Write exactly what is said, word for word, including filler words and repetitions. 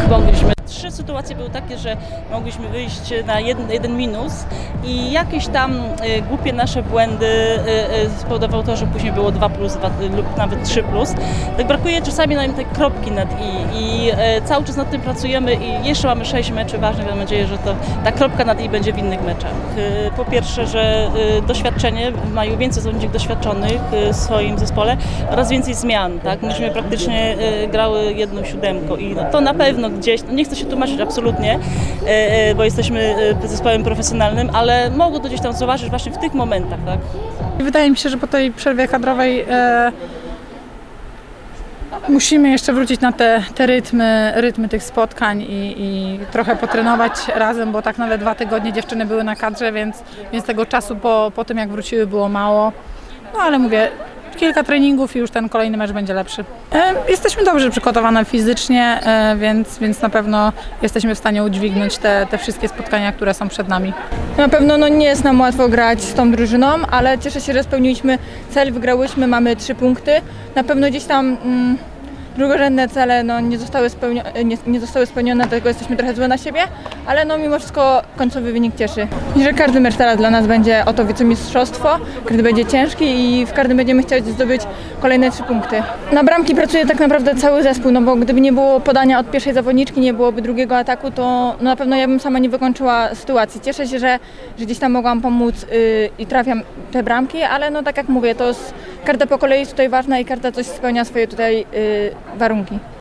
mogliśmy. Trzy sytuacje były takie, że mogliśmy wyjść na jeden, jeden minus i jakieś tam y, głupie nasze błędy y, y, spowodowały to, że później było dwa plus dwa, lub nawet trzy plus. Tak brakuje czasami nam tej kropki nad i i y, cały czas nad tym pracujemy i jeszcze mamy sześć meczy ważnych. Mam nadzieję, że to ta kropka nad i będzie w innych meczach. Y, po pierwsze, że y, doświadczenie, mają więcej zawodników doświadczonych y, w swoim zespole oraz więcej zmian. Tak? Myśmy praktycznie y, grały jedną siódemką i no, to na pewno gdzieś, no nie chcę się tłumaczyć absolutnie, bo jesteśmy zespołem profesjonalnym, ale mogło to gdzieś tam zauważyć właśnie w tych momentach. Tak? Wydaje mi się, że po tej przerwie kadrowej e, musimy jeszcze wrócić na te, te rytmy, rytmy tych spotkań i, i trochę potrenować razem, bo tak nawet dwa tygodnie dziewczyny były na kadrze, więc, więc tego czasu po, po tym jak wróciły było mało. No ale mówię, kilka treningów i już ten kolejny mecz będzie lepszy. E, jesteśmy dobrze przygotowane fizycznie, e, więc, więc na pewno jesteśmy w stanie udźwignąć te, te wszystkie spotkania, które są przed nami. Na pewno no, nie jest nam łatwo grać z tą drużyną, ale cieszę się, że spełniliśmy cel, wygrałyśmy, mamy trzy punkty. Na pewno gdzieś tam mm, drugorzędne cele no, nie, zostały spełnione, nie, nie zostały spełnione, dlatego jesteśmy trochę złe na siebie, ale no, mimo wszystko końcowy wynik cieszy. I że każdy mecz teraz dla nas będzie o to wicemistrzostwo, każdy będzie ciężki i w każdym będziemy chcieć zdobyć kolejne trzy punkty. Na bramki pracuje tak naprawdę cały zespół, no bo gdyby nie było podania od pierwszej zawodniczki, nie byłoby drugiego ataku, to no, na pewno ja bym sama nie wykończyła sytuacji. Cieszę się, że, że gdzieś tam mogłam pomóc yy, i trafiam te bramki, ale no tak jak mówię, to jest, każda po kolei jest tutaj ważna i każda coś spełnia swoje tutaj yy, warunki.